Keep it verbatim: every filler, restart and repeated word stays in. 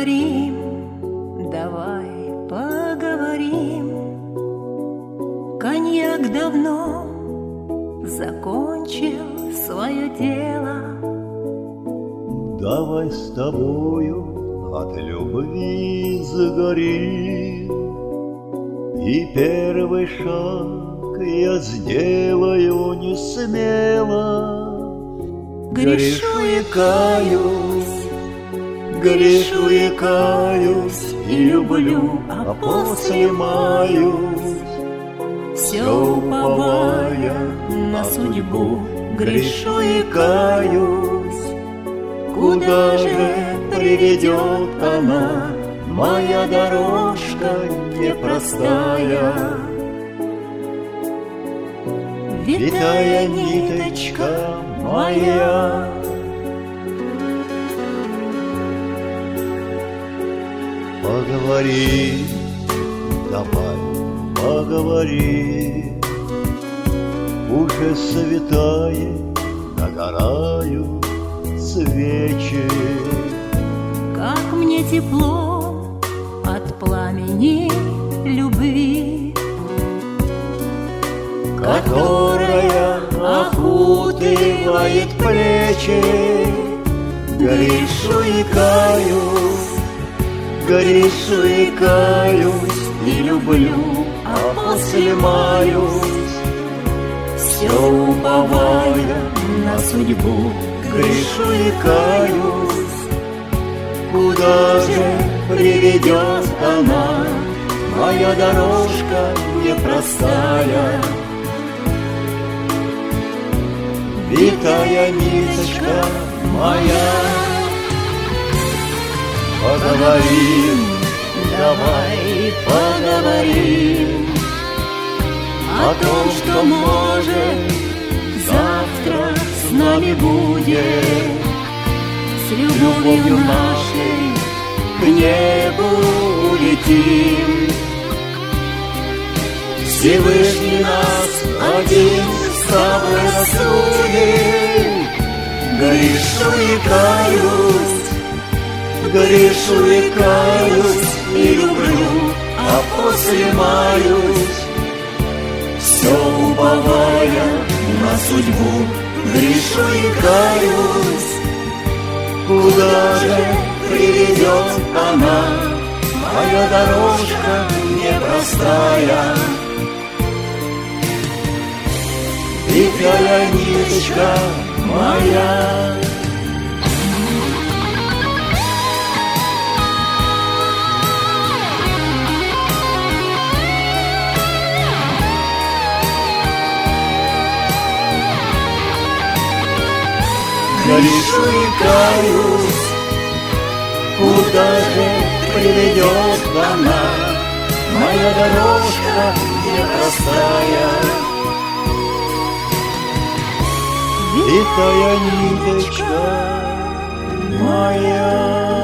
Поговорим, давай поговорим. Коньяк давно закончил свое дело. Давай с тобою от любви загорим, и первый шаг я сделаю не смело. Грешу и каюсь, грешу и каюсь, и люблю, а после маюсь. все уповая на судьбу, Грешу и каюсь, куда же приведет она, моя дорожка непростая. Витая ниточка моя, поговори, давай поговори. Уже светает, догорают свечи. как мне тепло от пламени любви, которая окутывает плечи. Грешу и каюсь, грешу и каюсь, и люблю, а после маюсь. все уповая на судьбу. Грешу и каюсь, куда же приведет она, моя дорожка непростая. Витая ниточка моя, поговорим, давай поговорим О том, что может завтра с нами будет, с любовью нашей к небу улетим. Всевышний нас один с тобой рассудит. Грешу и каюсь, грешу и каюсь, и люблю, а после маюсь. Все уповая на судьбу, грешу и каюсь, куда же приведет она, моя дорожка непростая. Витая ниточка моя, грешу и каюсь, куда же приведет она, моя дорожка непростая. Витая ниточка моя.